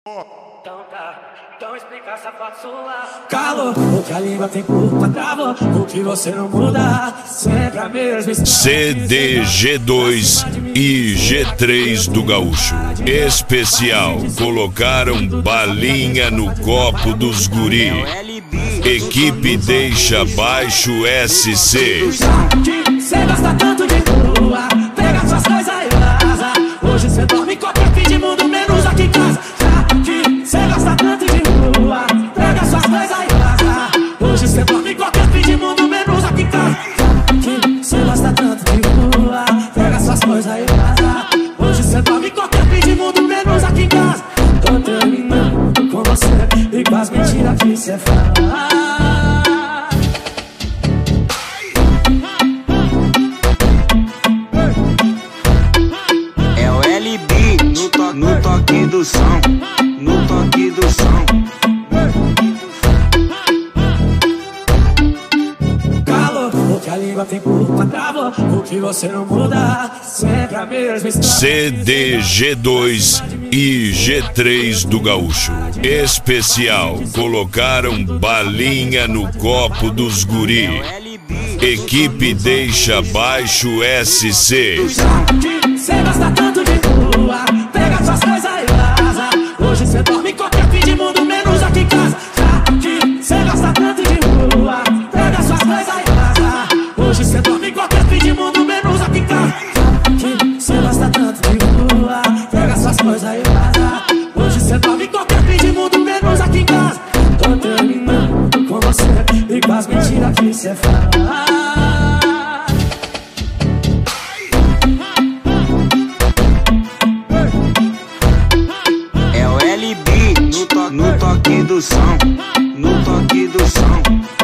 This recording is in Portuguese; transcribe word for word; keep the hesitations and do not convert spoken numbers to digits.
Então tá, então explica essa foto sua. Calor, o que a língua tem culpa, trava, o que você não muda, sempre a mesma história. C D G dois e G três do Gaúcho especial, colocaram balinha no copo dos guri. Equipe deixa baixo S C. Cê gosta tanto de rua, pega suas coisas e vaza. Hoje cê dorme em qualquer fim de mundo, menos aqui em casa. Cê gosta tanto de rua, pega suas coisas e vaza. Hoje cê dorme em qualquer fim de mundo, menos aqui em casa. Cê gosta tanto de rua, pega suas coisas e vaza. Hoje cê dorme em qualquer fim de mundo, menos aqui em casa. Tô terminando com você e com as mentiras que cê fala. No toque do som, no toque do som. Calor, o que a língua tem culpa, trava, o que você não muda, sempre a mesma história. C D G dois e G três do Gaúcho especial, colocaram balinha no copo dos guri. Equipe deixa baixo S C. Cê gosta tanto de rua, pega suas coisas e vaza. Hoje cê dorme em qualquer fim de mundo, menos aqui em casa. Cê gosta tanto de rua, pega suas coisas e vaza. Hoje cê dorme em qualquer fim de mundo, menos aqui em casa. Cê gosta tanto de rua, pega suas coisas e vaza. Hoje cê dorme em qualquer fim de mundo, menos aqui em casa. Tô terminando com você e com as mentiras que cê fala. No toque do som, no toque do som.